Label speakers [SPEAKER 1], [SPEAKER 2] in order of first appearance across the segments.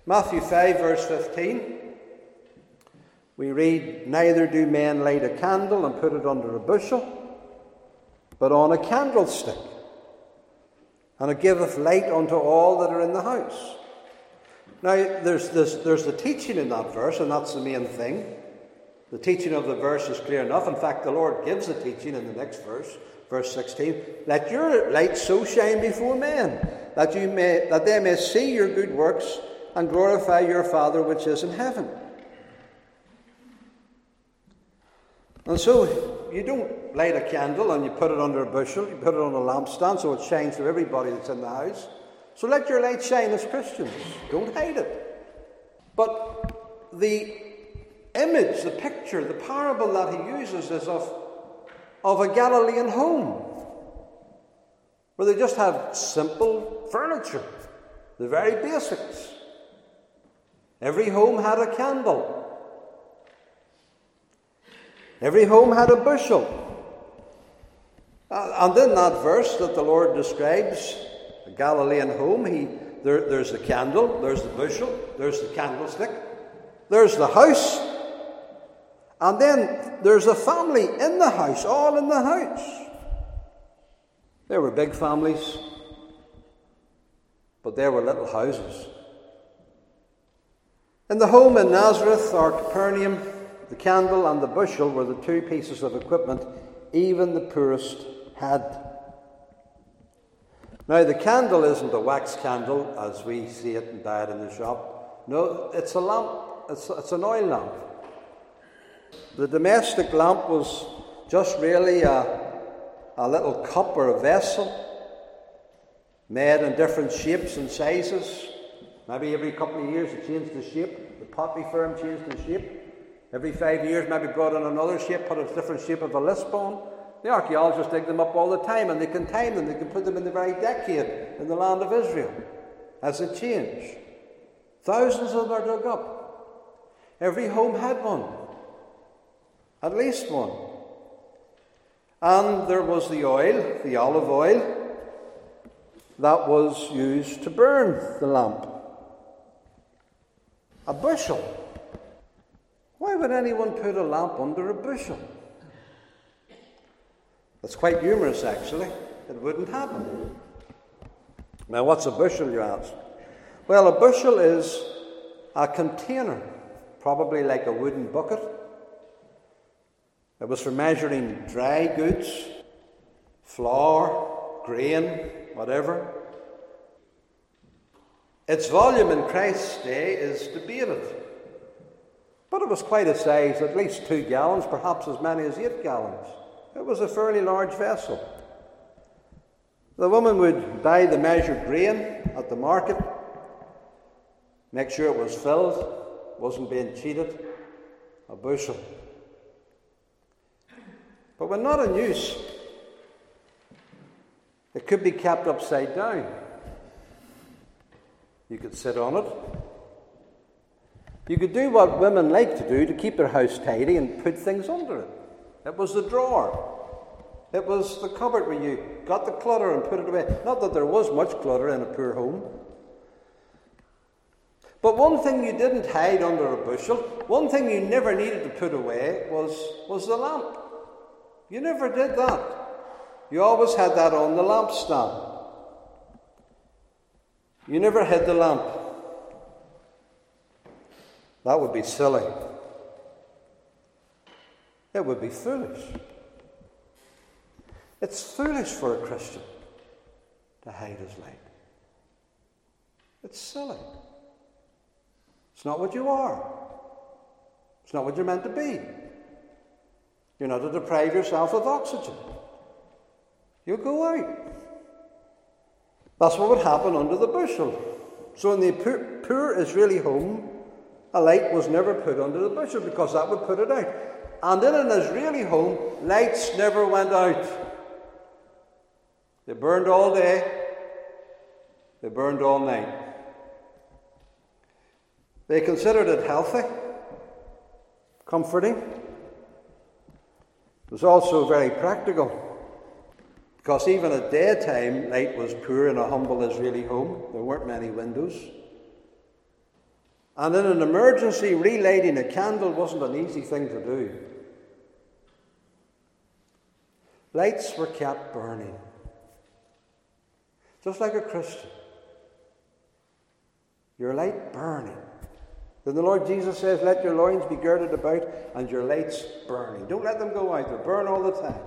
[SPEAKER 1] Matthew 5, verse 15, we read, "Neither do men light a candle and put it under a bushel, but on a candlestick, and it giveth light unto all that are in the house." Now, there's the teaching in that verse, and that's the main thing. The teaching of the verse is clear enough. In fact, the Lord gives the teaching in the next verse, verse 16. "Let your light so shine before men, that they may see your good works and glorify your Father which is in heaven." And so, you don't light a candle and you put it under a bushel, you put it on a lampstand so it shines to everybody that's in the house. So let your light shine as Christians. Don't hide it. But the image, the picture, the parable that he uses is of a Galilean home, where they just had simple furniture, the very basics. Every home had a candle. Every home had a bushel. And in that verse that the Lord describes, a Galilean home, there's the candle, there's the bushel, there's the candlestick, there's the house, and then there's a family in the house, all in the house. There were big families, but there were little houses. In the home in Nazareth or Capernaum, the candle and the bushel were the two pieces of equipment even the poorest had. Now, the candle isn't a wax candle as we see it and buy it in the shop. No, it's a lamp. It's an oil lamp. The domestic lamp was just really a little cup or a vessel made in different shapes and sizes. Maybe every couple of years it changed the shape. The Pottery firm changed the shape. Every 5 years maybe brought in another shape, put a different shape of a Lisbon. The archaeologists dig them up all the time, and they can time them. They can put them in the very decade in the land of Israel as it changed. Thousands of them are dug up. Every home had one. At least one. And there was the oil, the olive oil, that was used to burn the lamp. A bushel. Why would anyone put a lamp under a bushel? That's quite humorous, actually. It wouldn't happen. Now, what's a bushel, you ask? Well, a bushel is a container, probably like a wooden bucket. It was for measuring dry goods, flour, grain, whatever. Its volume in Christ's day is debated. But it was quite a size, at least 2 gallons, perhaps as many as 8 gallons. It was a fairly large vessel. The woman would buy the measured grain at the market, make sure it was filled, wasn't being cheated, a bushel. But when not in use, it could be kept upside down. You could sit on it. You could do what women like to do to keep their house tidy and put things under it. It was the drawer. It was the cupboard where you got the clutter and put it away. Not that there was much clutter in a poor home. But one thing you didn't hide under a bushel, one thing you never needed to put away was the lamp. You never did that. You always had that on the lampstand. You never hid the lamp. That would be silly. It would be foolish. It's foolish for a Christian to hide his light. It's silly. It's not what you are. It's not what you're meant to be. You're not to deprive yourself of oxygen. You'll go out. That's what would happen under the bushel. So in the poor Israeli home, a light was never put under the bushel because that would put it out. And in an Israeli home, lights never went out. They burned all day. They burned all night. They considered it healthy, comforting. It was also very practical, because even at daytime, light was poor in a humble Israeli home. There weren't many windows. And in an emergency, relighting a candle wasn't an easy thing to do. Lights were kept burning. Just like a Christian. Your light burning. Then the Lord Jesus says, let your loins be girded about and your lights burning. Don't let them go out. They burn all the time.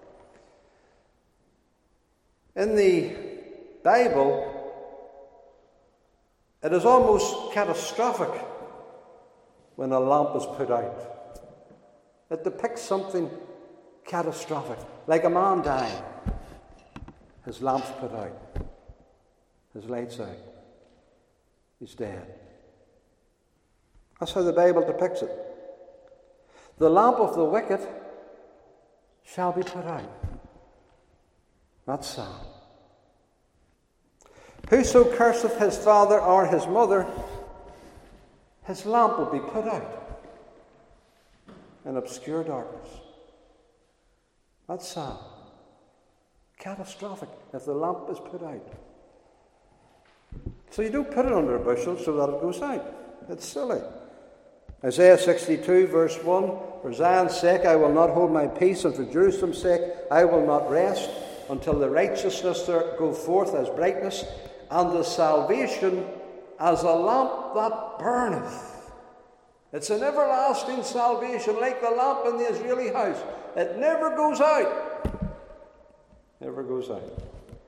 [SPEAKER 1] In the Bible, it is almost catastrophic when a lamp is put out. It depicts something catastrophic, like a man dying. His lamp's put out. His light's out. He's dead. That's how the Bible depicts it. The lamp of the wicked shall be put out. That's sad. Whoso curseth his father or his mother, his lamp will be put out in obscure darkness. That's sad. Catastrophic if the lamp is put out. So you don't put it under a bushel so that it goes out. It's silly. Isaiah 62 verse 1, for Zion's sake I will not hold my peace, and for Jerusalem's sake I will not rest, until the righteousness there go forth as brightness, and the salvation as a lamp that burneth. It's an everlasting salvation, like the lamp in the Israeli house. It never goes out. Never goes out.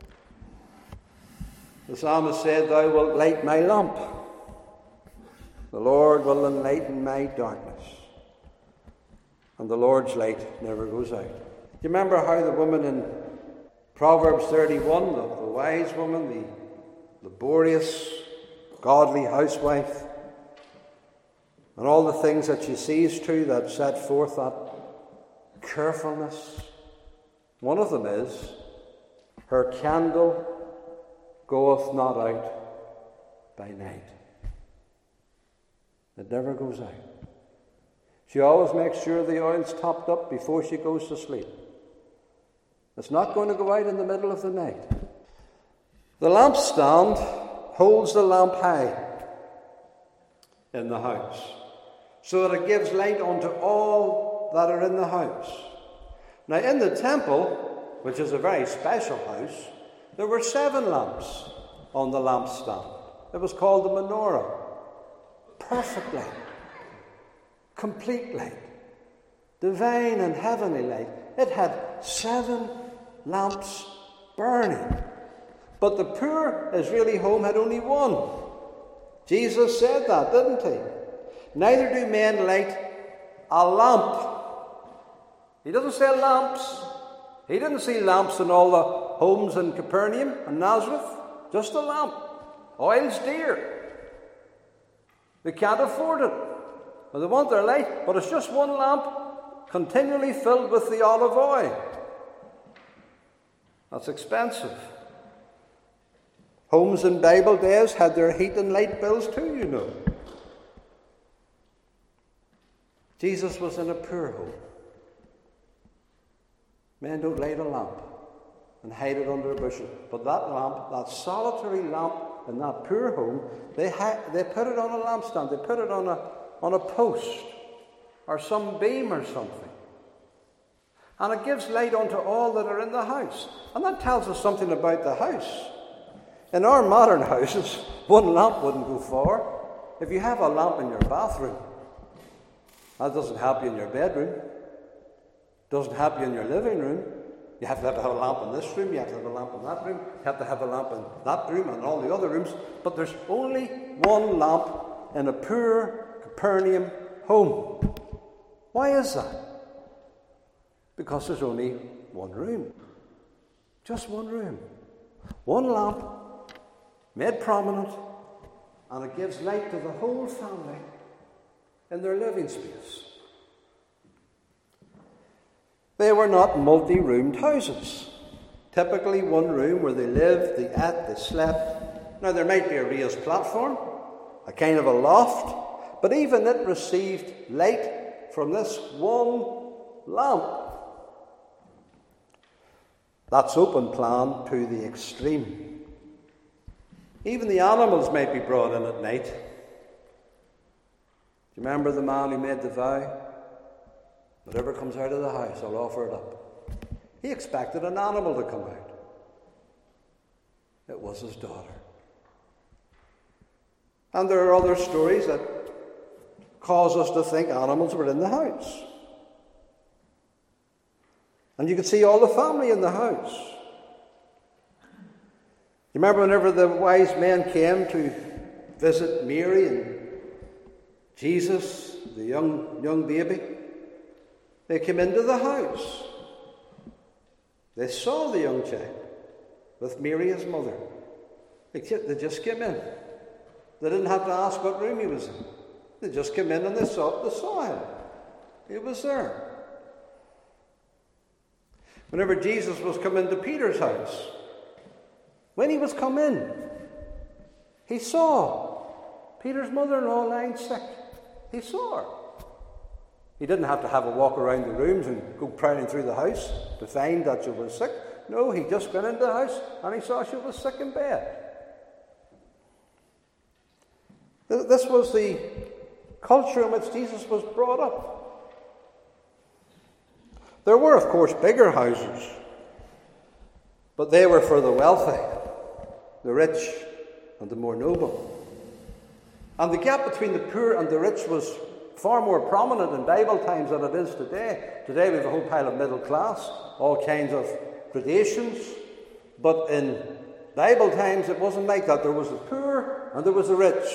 [SPEAKER 1] The psalmist said, thou wilt light my lamp. The Lord will enlighten my darkness. And the Lord's light never goes out. Do you remember how the woman in Proverbs 31, the wise woman, the laborious, godly housewife, and all the things that she sees to that set forth that carefulness? One of them is, her candle goeth not out by night. It never goes out. She always makes sure the oil's topped up before she goes to sleep. It's not going to go out in the middle of the night. The lampstand holds the lamp high in the house, so that it gives light unto all that are in the house. Now in the temple, which is a very special house, there were 7 lamps on the lampstand. It was called the menorah. Perfect light. Complete light. Divine and heavenly light. It had 7 lamps burning. But the poor Israeli home had only 1. Jesus said that, didn't he? Neither do men light a lamp. He doesn't say lamps. He didn't see lamps in all the homes in Capernaum and Nazareth. Just a lamp. Oil's dear. They can't afford it. Well, they want their light, but it's just one lamp continually filled with the olive oil. That's expensive. Homes in Bible days had their heat and light bills too, you know. Jesus was in a poor home. Men don't light a lamp and hide it under a bushel. But that lamp, that solitary lamp in that poor home, they put it on a lampstand. They put it on a post or some beam or something. And it gives light unto all that are in the house. And that tells us something about the house. In our modern houses, one lamp wouldn't go far. If you have a lamp in your bathroom, that doesn't help you in your bedroom. Doesn't help you in your living room. You have to have a lamp in this room, you have to have a lamp in that room, you have to have a lamp in that room and all the other rooms. But there's only one lamp in a poor Capernaum home. Why is that? Because there's only one room. Just one room. One lamp, made prominent, and it gives light to the whole family in their living space. They were not multi-roomed houses. Typically one room where they lived, they ate, they slept. Now there might be a raised platform, a kind of a loft, but even it received light from this one lamp. That's open plan to the extreme. Even the animals might be brought in at night. you remember the man who made the vow? Whatever comes out of the house, I'll offer it up. He expected an animal to come out. It was his daughter. And there are other stories that cause us to think animals were in the house. And you could see all the family in the house. You remember whenever the wise men came to visit Mary and Jesus, the young baby? They came into the house. They saw the young child with Mary, his mother. They just came in. They didn't have to ask what room he was in. They just came in and they saw him. He was there. Whenever Jesus was coming to Peter's house, when he was come in, he saw Peter's mother-in-law lying sick. He saw her. He didn't have to have a walk around the rooms and go prowling through the house to find that she was sick. No, he just went into the house and he saw she was sick in bed. This was the culture in which Jesus was brought up. There were, of course, bigger houses, but they were for the wealthy, the rich, and the more noble. And the gap between the poor and the rich was far more prominent in Bible times than it is today. Today we have a whole pile of middle class, all kinds of gradations. But in Bible times it wasn't like that. There was the poor and there was the rich.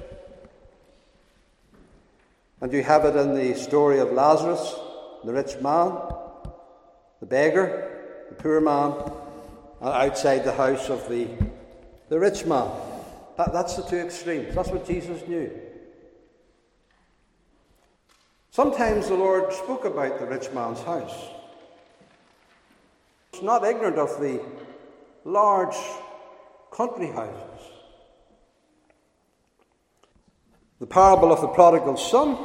[SPEAKER 1] And you have it in the story of Lazarus, the rich man, the beggar, the poor man, and outside the house of the rich man. That's the two extremes. That's what Jesus knew. Sometimes the Lord spoke about the rich man's house. He was not ignorant of the large country houses. The parable of the prodigal son,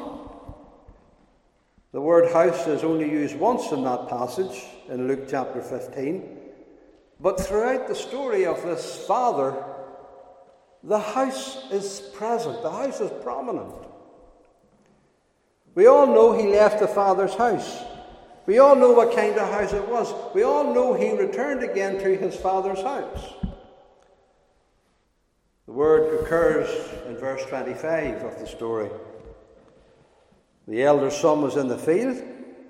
[SPEAKER 1] the word house is only used once in that passage in Luke chapter 15. But throughout the story of this father, the house is present. The house is prominent. We all know he left the father's house. We all know what kind of house it was. We all know he returned again to his father's house. The word occurs in verse 25 of the story. The elder son was in the field.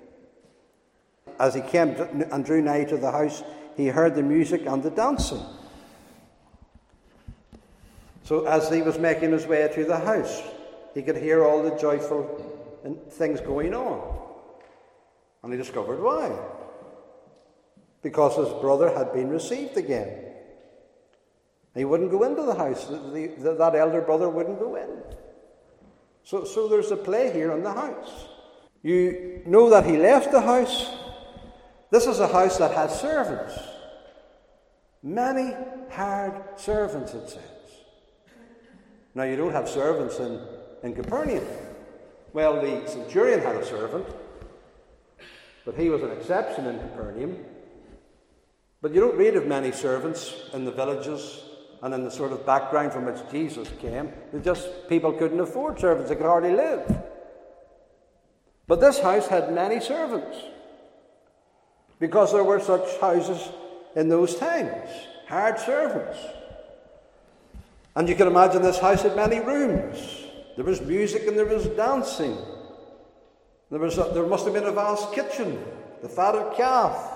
[SPEAKER 1] As he came and drew nigh to the house, he heard the music and the dancing. So as he was making his way to the house, he could hear all the joyful things going on. And he discovered why. Because his brother had been received again. He wouldn't go into the house. That elder brother wouldn't go in. So there's a play here in the house. You know that he left the house. This is a house that has servants. Many hired servants, it says. Now, you don't have servants in Capernaum. Well, the centurion had a servant, but he was an exception in Capernaum. But you don't read of many servants in the villages and in the sort of background from which Jesus came. People couldn't afford servants, they could hardly live. But this house had many servants, because there were such houses in those times, hired servants. And you can imagine this house had many rooms. There was music and there was dancing. There must have been a vast kitchen, the fatted calf.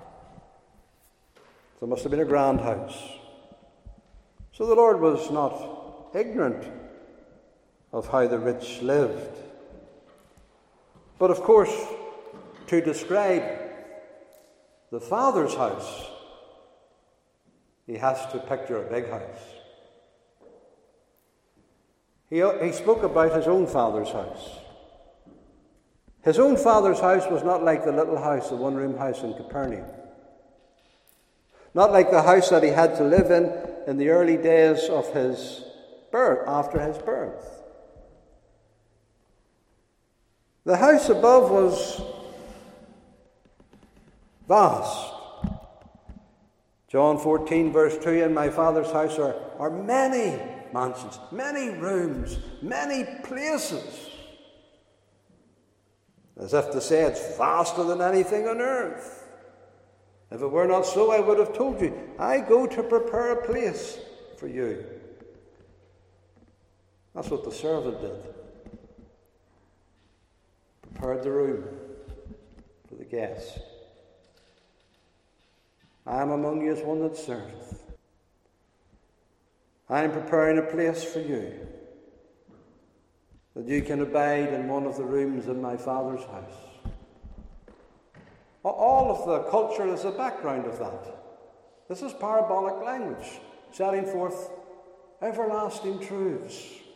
[SPEAKER 1] There must have been a grand house. So the Lord was not ignorant of how the rich lived. But of course, to describe the Father's house, he has to picture a big house. He spoke about his own Father's house. His own Father's house was not like the little house, the one-room house in Capernaum. Not like the house that he had to live in the early days of his birth, after his birth. The house above was vast. John 14, verse 2, in my Father's house are many mansions, many rooms, many places. as if to say it's vaster than anything on earth. If it were not so, I would have told you, I go to prepare a place for you. That's what the servant did. Prepared the room for the guests. I am among you as one that serveth. I am preparing a place for you, that you can abide in one of the rooms in my Father's house. All of the culture is the background of that. This is parabolic language, setting forth everlasting truths.